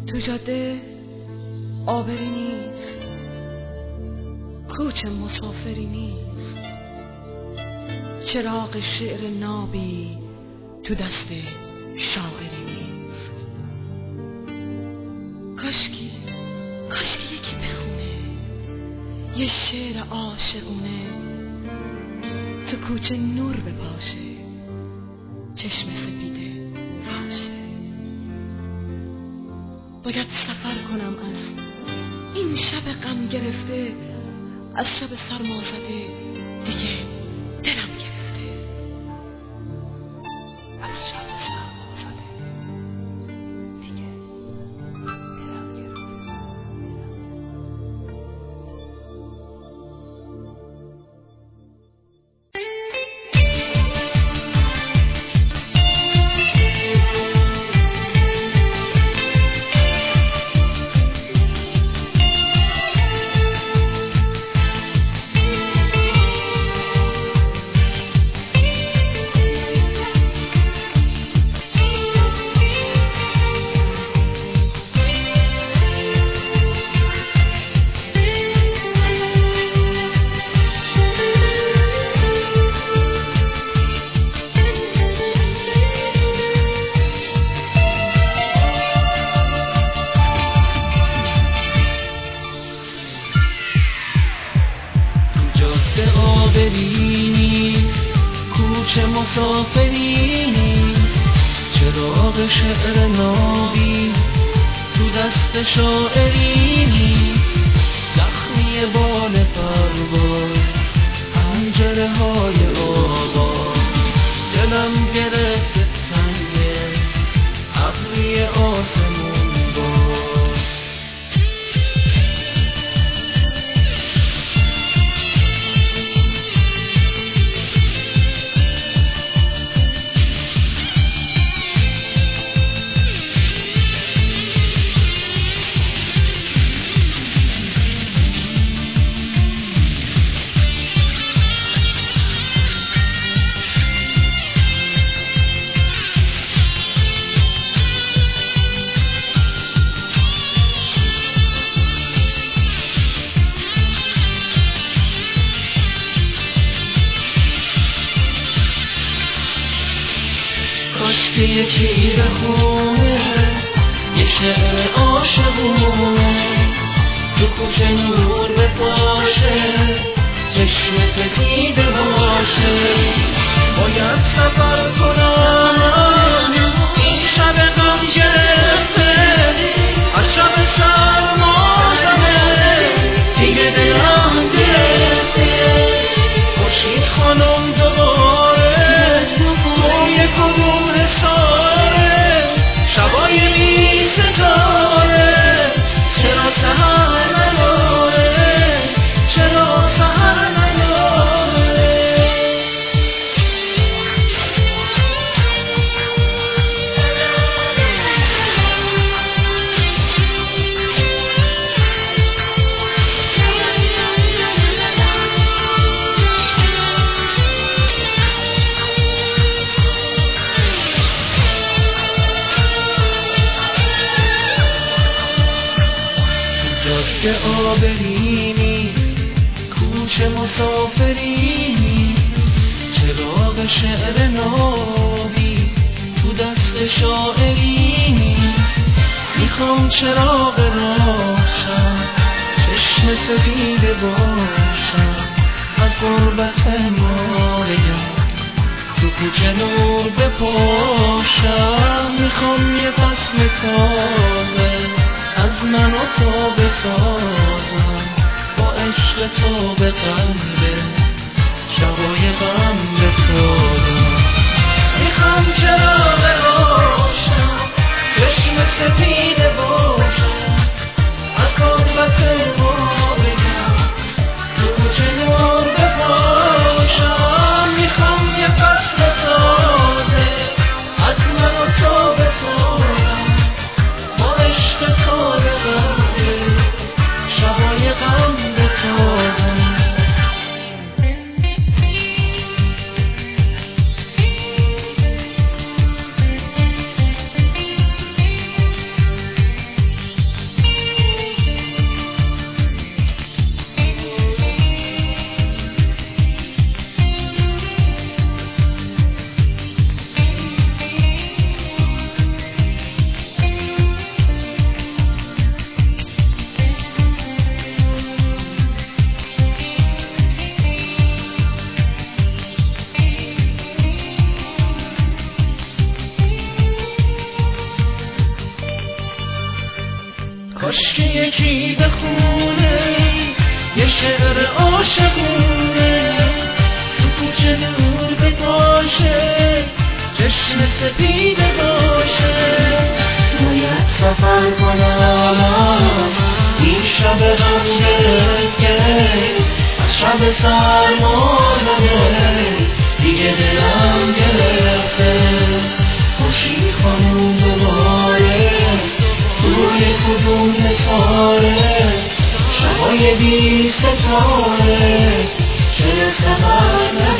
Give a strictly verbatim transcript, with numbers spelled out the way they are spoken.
تو جاده آبری نیست، کوچ مسافری نیست، چراغ شعر نابی تو دست شاعری نیست. کاشکی کاشکی یکی بخونه یه شعر عاشقونه، تو کوچه نور بپاشه، چشم سپیده راشه. باید سفر کنم از این شب غم گرفته، از شب سرما زده دیگه دلم گرفته، از شب سرما زده دیگه دلم گرفته. کوچه مسافری، چراغ شعر نابی تو دست شاعری، زخمی بال پرواز پنجره های آواز، دلم گرفته تنگه ابری آسمون باز. کاشکی یکی بخونه یه شعر عاشقونه، تو کوچه نور بپاشه، چشم سپیده باشه. باید سفر کنم این شب غم گرفته، از شب سرما زده دیگه دلم گرفته. خورشید خانم دوباره روی کدوم ساره، شبای بی ستاره، چرا سهر نداره، چرا سهر نداره. جاده آبری نیست، کوچه مسافری نیست، چراغ شعر نابی تو دست شاعری نیست. میخوام چراغ روشن، چشم سپیده باشم، از غربت ماریم تو کوچه نور بپاشم. میخوام یه فصل تازه از من و تو بسازم، با عشق تو به قلب شبای غم بسازم. میخوام چراغ روشن، چشم سپیده باشم، از غربت ما بگم تو کوچه نور بپاشم. میخوام یه فصل تازه از من و تو بسازم، با عشق تو به قلب شبای غم بسازم. کی بخونه یه شعر عاشقونه، تو کوچه نور بپاشه، چشم سپیده باشه. باید سفر کنم این شب غم گرفته، از شب سرما زده دیگه دلم گرفته. خورشید خانوم دوباره توی کدوم حصاره، شبای بی ستاره چرا خبر